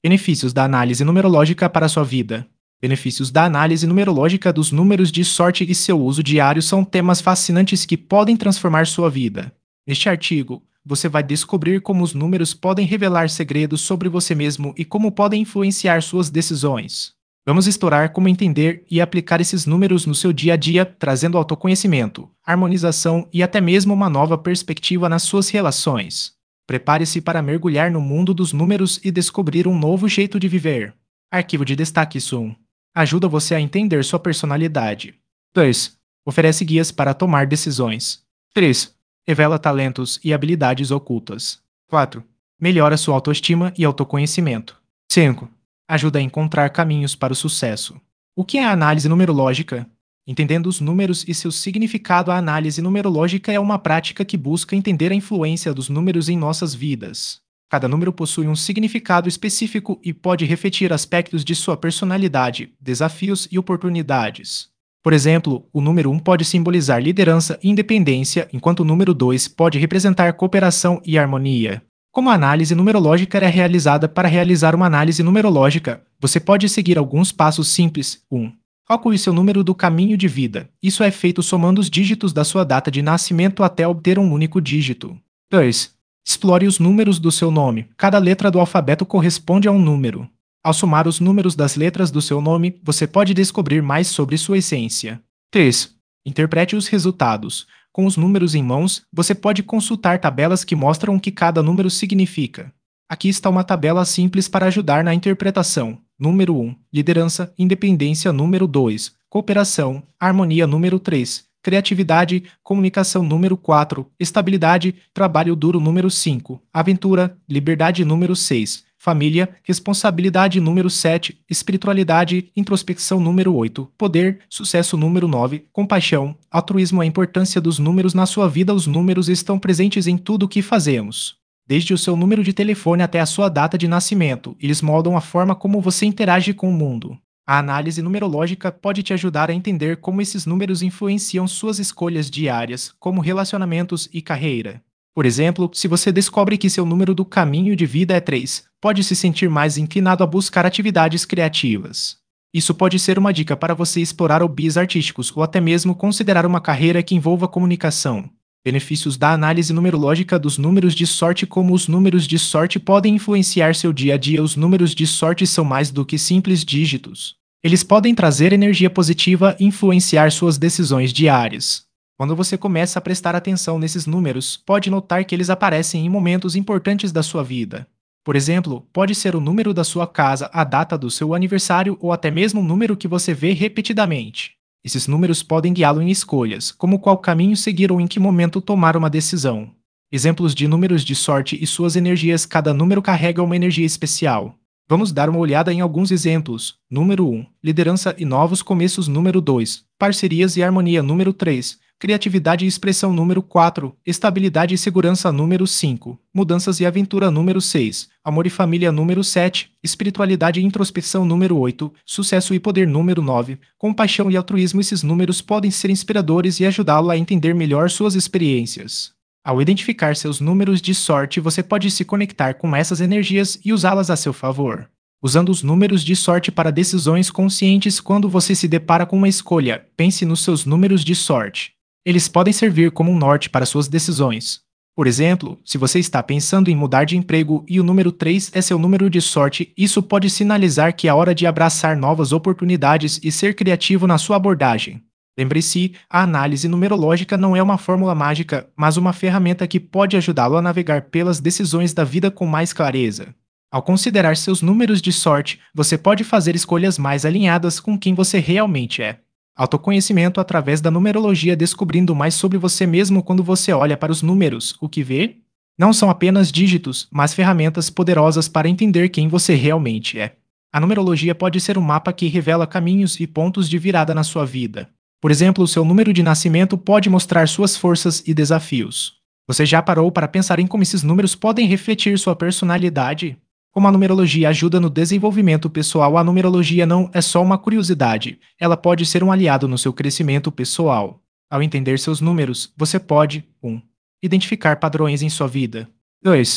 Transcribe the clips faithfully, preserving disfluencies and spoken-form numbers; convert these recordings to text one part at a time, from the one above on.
Benefícios da análise numerológica para a sua vida. Benefícios da análise numerológica dos números de sorte e seu uso diário são temas fascinantes que podem transformar sua vida. Neste artigo, você vai descobrir como os números podem revelar segredos sobre você mesmo e como podem influenciar suas decisões. Vamos explorar como entender e aplicar esses números no seu dia a dia, trazendo autoconhecimento, harmonização e até mesmo uma nova perspectiva nas suas relações. Prepare-se para mergulhar no mundo dos números e descobrir um novo jeito de viver. Arquivo de destaques um. Ajuda você a entender sua personalidade. dois. Oferece guias para tomar decisões. três. Revela talentos e habilidades ocultas. quatro. Melhora sua autoestima e autoconhecimento. cinco. Ajuda a encontrar caminhos para o sucesso. O que é a análise numerológica? Entendendo os números e seu significado, a análise numerológica é uma prática que busca entender a influência dos números em nossas vidas. Cada número possui um significado específico e pode refletir aspectos de sua personalidade, desafios e oportunidades. Por exemplo, o número um pode simbolizar liderança e independência, enquanto o número dois pode representar cooperação e harmonia. Como a análise numerológica é realizada? Para realizar uma análise numerológica, você pode seguir alguns passos simples. um. Calcule seu número do caminho de vida. Isso é feito somando os dígitos da sua data de nascimento até obter um único dígito. dois. Explore os números do seu nome. Cada letra do alfabeto corresponde a um número. Ao somar os números das letras do seu nome, você pode descobrir mais sobre sua essência. três. Interprete os resultados. Com os números em mãos, você pode consultar tabelas que mostram o que cada número significa. Aqui está uma tabela simples para ajudar na interpretação. Número um, liderança, independência. Número dois, cooperação, harmonia. Número três, criatividade, comunicação. Número quatro, estabilidade, trabalho duro. Número cinco, aventura, liberdade. Número seis, família, responsabilidade. Número sete, espiritualidade, introspecção. Número oito, poder, sucesso. Número nove, compaixão, altruísmo. A importância dos números na sua vida. Os números estão presentes em tudo o que fazemos. Desde o seu número de telefone até a sua data de nascimento, eles moldam a forma como você interage com o mundo. A análise numerológica pode te ajudar a entender como esses números influenciam suas escolhas diárias, como relacionamentos e carreira. Por exemplo, se você descobre que seu número do caminho de vida é três, pode se sentir mais inclinado a buscar atividades criativas. Isso pode ser uma dica para você explorar hobbies artísticos ou até mesmo considerar uma carreira que envolva comunicação. Benefícios da análise numerológica dos números de sorte. Como os números de sorte podem influenciar seu dia a dia? Os números de sorte são mais do que simples dígitos. Eles podem trazer energia positiva e influenciar suas decisões diárias. Quando você começa a prestar atenção nesses números, pode notar que eles aparecem em momentos importantes da sua vida. Por exemplo, pode ser o número da sua casa, a data do seu aniversário ou até mesmo um número que você vê repetidamente. Esses números podem guiá-lo em escolhas, como qual caminho seguir ou em que momento tomar uma decisão. Exemplos de números de sorte e suas energias. Cada número carrega uma energia especial. Vamos dar uma olhada em alguns exemplos. Número um, liderança e novos começos. Número dois, parcerias e harmonia. Número três, criatividade e expressão. Número quatro, estabilidade e segurança. Número cinco, mudanças e aventura. Número seis, amor e família. Número sete, espiritualidade e introspecção. Número oito, sucesso e poder. Número nove, compaixão e altruísmo. Esses números podem ser inspiradores e ajudá-lo a entender melhor suas experiências. Ao identificar seus números de sorte, você pode se conectar com essas energias e usá-las a seu favor. Usando os números de sorte para decisões conscientes. Quando você se depara com uma escolha, pense nos seus números de sorte. Eles podem servir como um norte para suas decisões. Por exemplo, se você está pensando em mudar de emprego e o número três é seu número de sorte, isso pode sinalizar que é hora de abraçar novas oportunidades e ser criativo na sua abordagem. Lembre-se, a análise numerológica não é uma fórmula mágica, mas uma ferramenta que pode ajudá-lo a navegar pelas decisões da vida com mais clareza. Ao considerar seus números de sorte, você pode fazer escolhas mais alinhadas com quem você realmente é. Autoconhecimento através da numerologia. Descobrindo mais sobre você mesmo. Quando você olha para os números, o que vê? Não são apenas dígitos, mas ferramentas poderosas para entender quem você realmente é. A numerologia pode ser um mapa que revela caminhos e pontos de virada na sua vida. Por exemplo, o seu número de nascimento pode mostrar suas forças e desafios. Você já parou para pensar em como esses números podem refletir sua personalidade? Como a numerologia ajuda no desenvolvimento pessoal? A numerologia não é só uma curiosidade, ela pode ser um aliado no seu crescimento pessoal. Ao entender seus números, você pode um. Identificar padrões em sua vida. dois.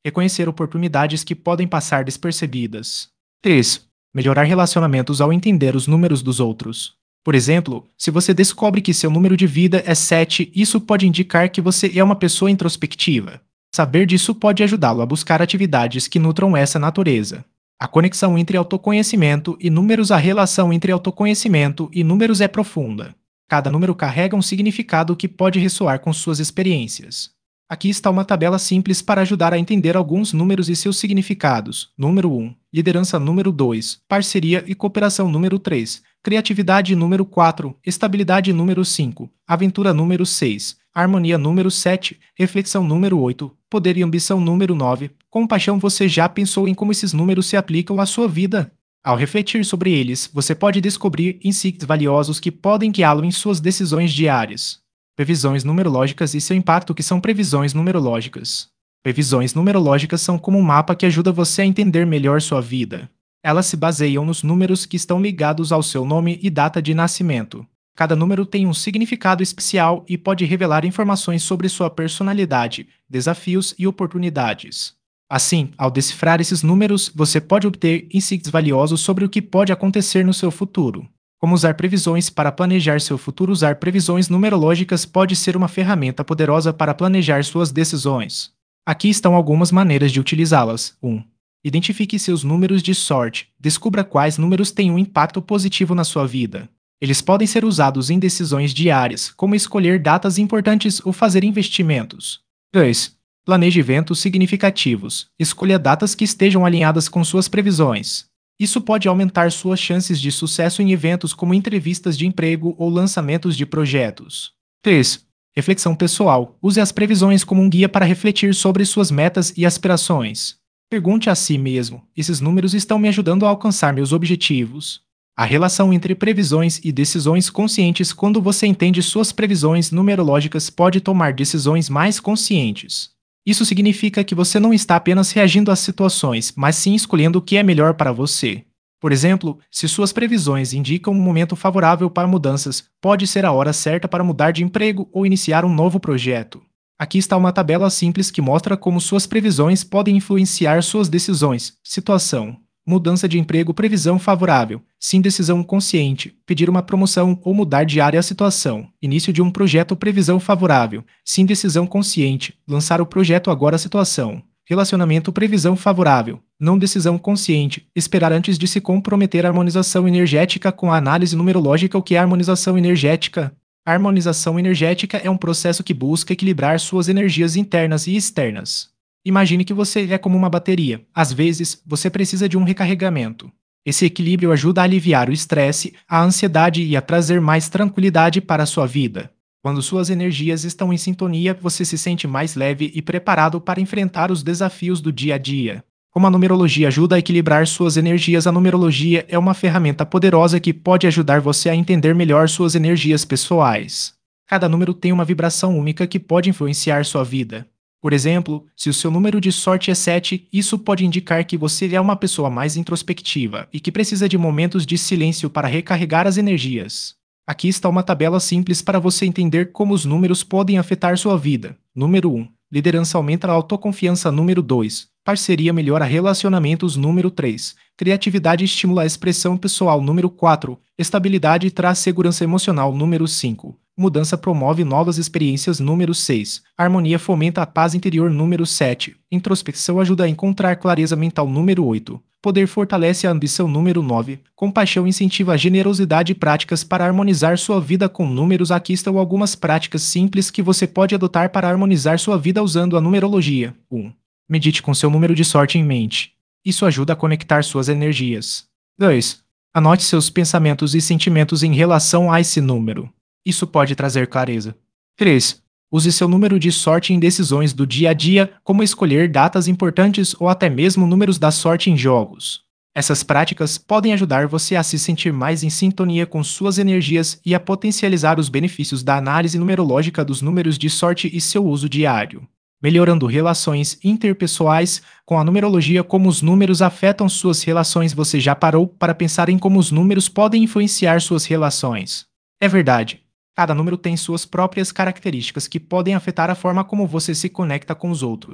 Reconhecer oportunidades que podem passar despercebidas. três. Melhorar relacionamentos ao entender os números dos outros. Por exemplo, se você descobre que seu número de vida é sete, isso pode indicar que você é uma pessoa introspectiva. Saber disso pode ajudá-lo a buscar atividades que nutram essa natureza. A conexão entre autoconhecimento e números. A relação entre autoconhecimento e números é profunda. Cada número carrega um significado que pode ressoar com suas experiências. Aqui está uma tabela simples para ajudar a entender alguns números e seus significados. Número um. Liderança. Número dois. Parceria e cooperação. Número três. Criatividade. Número quatro. Estabilidade. Número cinco. Aventura. Número seis. Harmonia. Número sete. Reflexão. Número oito. Poder e ambição. Número nove. Compaixão. Você já pensou em como esses números se aplicam à sua vida? Ao refletir sobre eles, você pode descobrir insights valiosos que podem guiá-lo em suas decisões diárias. Previsões numerológicas e seu impacto. O que são previsões numerológicas? Previsões numerológicas são como um mapa que ajuda você a entender melhor sua vida. Elas se baseiam nos números que estão ligados ao seu nome e data de nascimento. Cada número tem um significado especial e pode revelar informações sobre sua personalidade, desafios e oportunidades. Assim, ao decifrar esses números, você pode obter insights valiosos sobre o que pode acontecer no seu futuro. Como usar previsões para planejar seu futuro? Usar previsões numerológicas pode ser uma ferramenta poderosa para planejar suas decisões. Aqui estão algumas maneiras de utilizá-las. um. Identifique seus números de sorte. Descubra quais números têm um impacto positivo na sua vida. Eles podem ser usados em decisões diárias, como escolher datas importantes ou fazer investimentos. dois. Planeje eventos significativos. Escolha datas que estejam alinhadas com suas previsões. Isso pode aumentar suas chances de sucesso em eventos como entrevistas de emprego ou lançamentos de projetos. três. Reflexão pessoal. Use as previsões como um guia para refletir sobre suas metas e aspirações. Pergunte a si mesmo: esses números estão me ajudando a alcançar meus objetivos? A relação entre previsões e decisões conscientes. Quando você entende suas previsões numerológicas, pode tomar decisões mais conscientes. Isso significa que você não está apenas reagindo às situações, mas sim escolhendo o que é melhor para você. Por exemplo, se suas previsões indicam um momento favorável para mudanças, pode ser a hora certa para mudar de emprego ou iniciar um novo projeto. Aqui está uma tabela simples que mostra como suas previsões podem influenciar suas decisões. Situação: mudança de emprego. Previsão favorável. Sim, decisão consciente. Pedir uma promoção ou mudar de área. Situação: início de um projeto. Previsão favorável. Sim, decisão consciente. Lançar o projeto agora. Situação: relacionamento. Previsão favorável. Não, decisão consciente. Esperar antes de se comprometer. Harmonização energética. Com a análise numerológica. O que é harmonização energética? A harmonização energética é um processo que busca equilibrar suas energias internas e externas. Imagine que você é como uma bateria. Às vezes, você precisa de um recarregamento. Esse equilíbrio ajuda a aliviar o estresse, a ansiedade e a trazer mais tranquilidade para a sua vida. Quando suas energias estão em sintonia, você se sente mais leve e preparado para enfrentar os desafios do dia a dia. Como a numerologia ajuda a equilibrar suas energias? A numerologia é uma ferramenta poderosa que pode ajudar você a entender melhor suas energias pessoais. Cada número tem uma vibração única que pode influenciar sua vida. Por exemplo, se o seu número de sorte é sete, isso pode indicar que você é uma pessoa mais introspectiva e que precisa de momentos de silêncio para recarregar as energias. Aqui está uma tabela simples para você entender como os números podem afetar sua vida. Número um. Liderança aumenta a autoconfiança. Número dois. Parceria melhora relacionamentos. Número três. Criatividade estimula a expressão pessoal. Número quatro. Estabilidade traz segurança emocional. Número cinco. Mudança promove novas experiências. Número seis. Harmonia fomenta a paz interior. Número sete. Introspecção ajuda a encontrar clareza mental. Número oito. Poder fortalece a ambição. Número nove. Compaixão incentiva a generosidade e práticas para harmonizar sua vida com números. Aqui estão algumas práticas simples que você pode adotar para harmonizar sua vida usando a numerologia. um. Medite com seu número de sorte em mente. Isso ajuda a conectar suas energias. dois. Anote seus pensamentos e sentimentos em relação a esse número. Isso pode trazer clareza. três. Use seu número de sorte em decisões do dia a dia, como escolher datas importantes ou até mesmo números da sorte em jogos. Essas práticas podem ajudar você a se sentir mais em sintonia com suas energias e a potencializar os benefícios da análise numerológica dos números de sorte e seu uso diário. Melhorando relações interpessoais. Com a numerologia, como os números afetam suas relações? Você já parou para pensar em como os números podem influenciar suas relações? É verdade. Cada número tem suas próprias características que podem afetar a forma como você se conecta com os outros.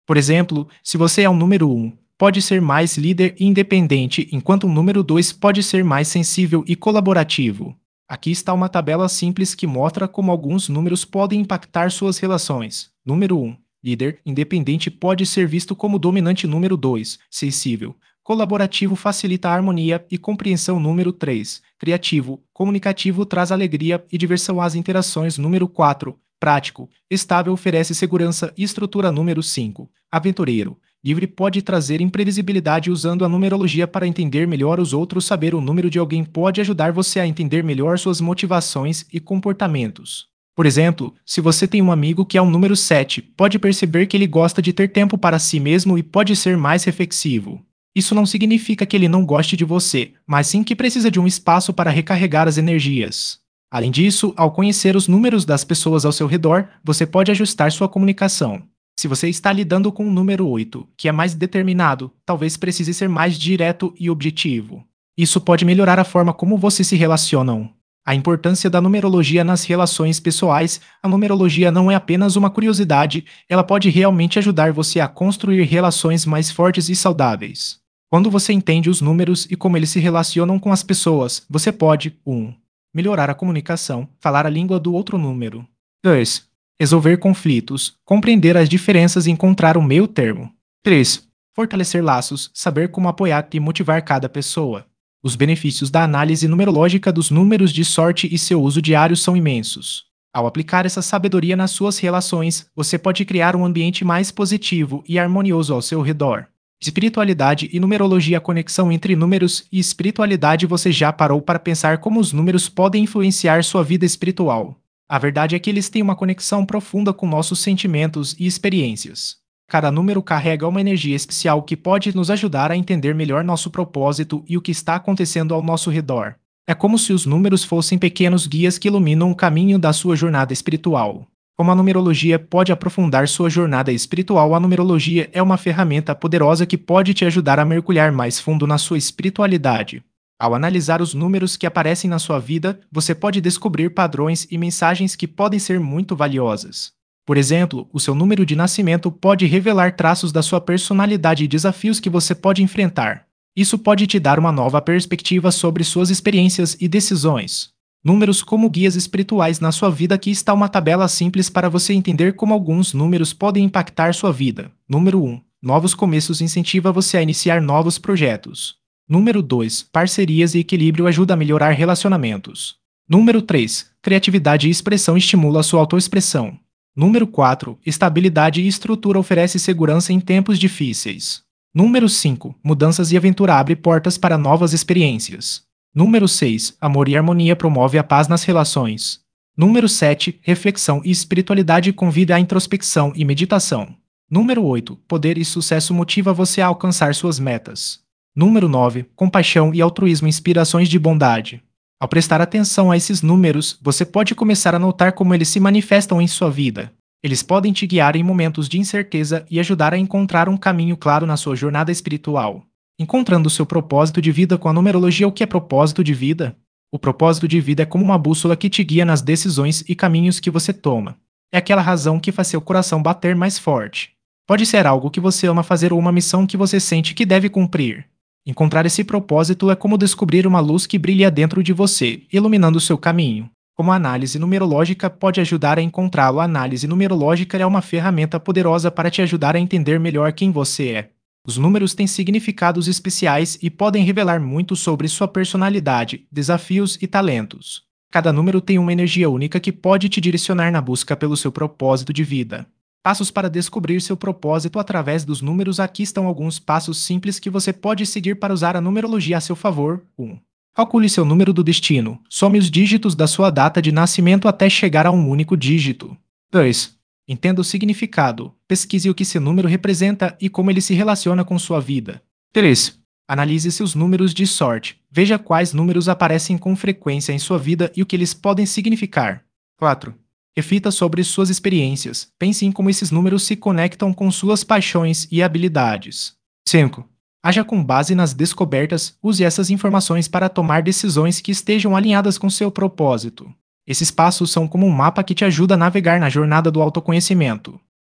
Por exemplo, se você é um número um, pode ser mais líder e independente, enquanto o número dois pode ser mais sensível e colaborativo. Aqui está uma tabela simples que mostra como alguns números podem impactar suas relações. Número um. Líder independente pode ser visto como dominante. Número dois. Sensível. Colaborativo facilita a harmonia e compreensão. Número três. Criativo. Comunicativo traz alegria e diversão às interações. Número quatro. Prático. Estável oferece segurança e estrutura. Número cinco. Aventureiro. Livre pode trazer imprevisibilidade usando a numerologia para entender melhor os outros. Saber o número de alguém pode ajudar você a entender melhor suas motivações e comportamentos. Por exemplo, se você tem um amigo que é um número sete, pode perceber que ele gosta de ter tempo para si mesmo e pode ser mais reflexivo. Isso não significa que ele não goste de você, mas sim que precisa de um espaço para recarregar as energias. Além disso, ao conhecer os números das pessoas ao seu redor, você pode ajustar sua comunicação. Se você está lidando com o número oito, que é mais determinado, talvez precise ser mais direto e objetivo. Isso pode melhorar a forma como vocês se relacionam. A importância da numerologia nas relações pessoais. A numerologia não é apenas uma curiosidade, ela pode realmente ajudar você a construir relações mais fortes e saudáveis. Quando você entende os números e como eles se relacionam com as pessoas, você pode um. Melhorar a comunicação, falar a língua do outro número. dois. Resolver conflitos, compreender as diferenças e encontrar o meio termo. três. Fortalecer laços, saber como apoiar e motivar cada pessoa. Os benefícios da análise numerológica dos números de sorte e seu uso diário são imensos. Ao aplicar essa sabedoria nas suas relações, você pode criar um ambiente mais positivo e harmonioso ao seu redor. Espiritualidade e numerologia. A conexão entre números e espiritualidade. Você já parou para pensar como os números podem influenciar sua vida espiritual? A verdade é que eles têm uma conexão profunda com nossos sentimentos e experiências. Cada número carrega uma energia especial que pode nos ajudar a entender melhor nosso propósito e o que está acontecendo ao nosso redor. É como se os números fossem pequenos guias que iluminam o caminho da sua jornada espiritual. Como a numerologia pode aprofundar sua jornada espiritual? A numerologia é uma ferramenta poderosa que pode te ajudar a mergulhar mais fundo na sua espiritualidade. Ao analisar os números que aparecem na sua vida, você pode descobrir padrões e mensagens que podem ser muito valiosas. Por exemplo, o seu número de nascimento pode revelar traços da sua personalidade e desafios que você pode enfrentar. Isso pode te dar uma nova perspectiva sobre suas experiências e decisões. Números como guias espirituais na sua vida. Aqui está uma tabela simples para você entender como alguns números podem impactar sua vida. Número um. Novos começos incentiva você a iniciar novos projetos. Número dois. Parcerias e equilíbrio ajuda a melhorar relacionamentos. Número três. Criatividade e expressão estimula a sua autoexpressão. Número quatro. Estabilidade e estrutura oferece segurança em tempos difíceis. Número cinco. Mudanças e aventura abre portas para novas experiências. Número seis. Amor e harmonia promove a paz nas relações. Número sete. Reflexão e espiritualidade convida à introspecção e meditação. Número oito. Poder e sucesso motiva você a alcançar suas metas. Número nove. Compaixão e altruísmo. Inspirações de bondade. Ao prestar atenção a esses números, você pode começar a notar como eles se manifestam em sua vida. Eles podem te guiar em momentos de incerteza e ajudar a encontrar um caminho claro na sua jornada espiritual. Encontrando seu propósito de vida com a numerologia. O que é propósito de vida? O propósito de vida é como uma bússola que te guia nas decisões e caminhos que você toma. É aquela razão que faz seu coração bater mais forte. Pode ser algo que você ama fazer ou uma missão que você sente que deve cumprir. Encontrar esse propósito é como descobrir uma luz que brilha dentro de você, iluminando seu caminho. Como a análise numerológica pode ajudar a encontrá-lo? A análise numerológica é uma ferramenta poderosa para te ajudar a entender melhor quem você é. Os números têm significados especiais e podem revelar muito sobre sua personalidade, desafios e talentos. Cada número tem uma energia única que pode te direcionar na busca pelo seu propósito de vida. Passos para descobrir seu propósito através dos números. Aqui estão alguns passos simples que você pode seguir para usar a numerologia a seu favor. um. Calcule seu número do destino. Some os dígitos da sua data de nascimento até chegar a um único dígito. dois. Entenda o significado. Pesquise o que seu número representa e como ele se relaciona com sua vida. três. Analise seus números de sorte. Veja quais números aparecem com frequência em sua vida e o que eles podem significar. quatro. Reflita sobre suas experiências. Pense em como esses números se conectam com suas paixões e habilidades. cinco. Haja com base nas descobertas. Use essas informações para tomar decisões que estejam alinhadas com seu propósito. Esses passos são como um mapa que te ajuda a navegar na jornada do autoconhecimento.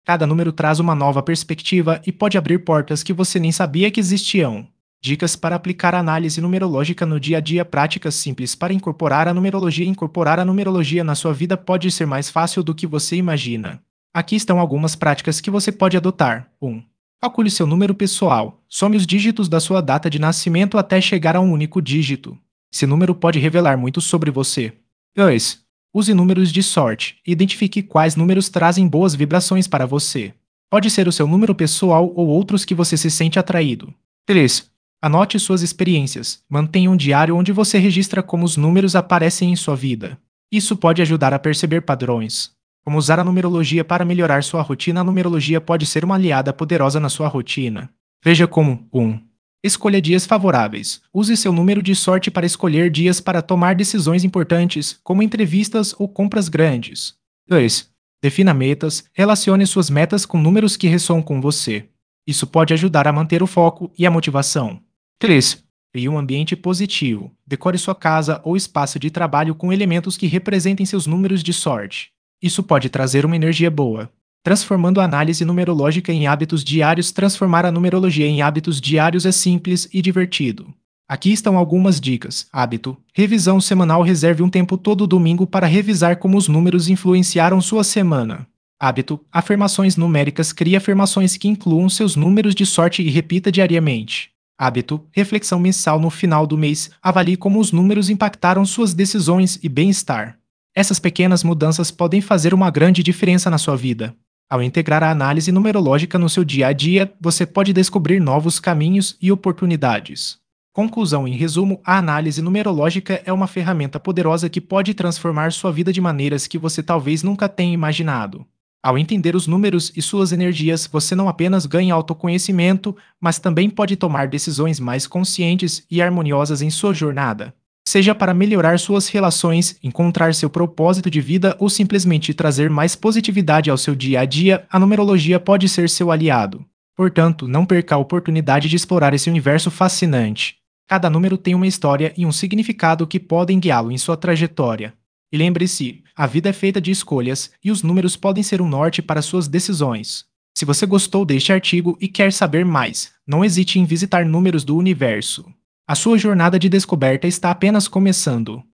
Cada número traz uma nova perspectiva e pode abrir portas que você nem sabia que existiam. Dicas para aplicar a análise numerológica no dia a dia. Práticas simples para incorporar a numerologia. Incorporar a numerologia na sua vida pode ser mais fácil do que você imagina. Aqui estão algumas práticas que você pode adotar. um. Calcule seu número pessoal. Some os dígitos da sua data de nascimento até chegar a um único dígito. Esse número pode revelar muito sobre você. dois. Use números de sorte. Identifique quais números trazem boas vibrações para você. Pode ser o seu número pessoal ou outros que você se sente atraído. três. Anote suas experiências. Mantenha um diário onde você registra como os números aparecem em sua vida. Isso pode ajudar a perceber padrões. Como usar a numerologia para melhorar sua rotina. A numerologia pode ser uma aliada poderosa na sua rotina. Veja como um. Escolha dias favoráveis. Use seu número de sorte para escolher dias para tomar decisões importantes, como entrevistas ou compras grandes. dois. Defina metas. Relacione suas metas com números que ressoam com você. Isso pode ajudar a manter o foco e a motivação. três. Crie um ambiente positivo. Decore sua casa ou espaço de trabalho com elementos que representem seus números de sorte. Isso pode trazer uma energia boa. Transformando a análise numerológica em hábitos diários. Transformar a numerologia em hábitos diários é simples e divertido. Aqui estão algumas dicas. Hábito. Revisão semanal. Reserve um tempo todo domingo para revisar como os números influenciaram sua semana. Hábito. Afirmações numéricas. Crie afirmações que incluam seus números de sorte e repita diariamente. Hábito. Reflexão mensal. No final do mês, avalie como os números impactaram suas decisões e bem-estar. Essas pequenas mudanças podem fazer uma grande diferença na sua vida. Ao integrar a análise numerológica no seu dia a dia, você pode descobrir novos caminhos e oportunidades. Conclusão. Em resumo, a análise numerológica é uma ferramenta poderosa que pode transformar sua vida de maneiras que você talvez nunca tenha imaginado. Ao entender os números e suas energias, você não apenas ganha autoconhecimento, mas também pode tomar decisões mais conscientes e harmoniosas em sua jornada. Seja para melhorar suas relações, encontrar seu propósito de vida ou simplesmente trazer mais positividade ao seu dia a dia, a numerologia pode ser seu aliado. Portanto, não perca a oportunidade de explorar esse universo fascinante. Cada número tem uma história e um significado que podem guiá-lo em sua trajetória. E lembre-se, a vida é feita de escolhas e os números podem ser um norte para suas decisões. Se você gostou deste artigo e quer saber mais, não hesite em visitar Números do Universo. A sua jornada de descoberta está apenas começando.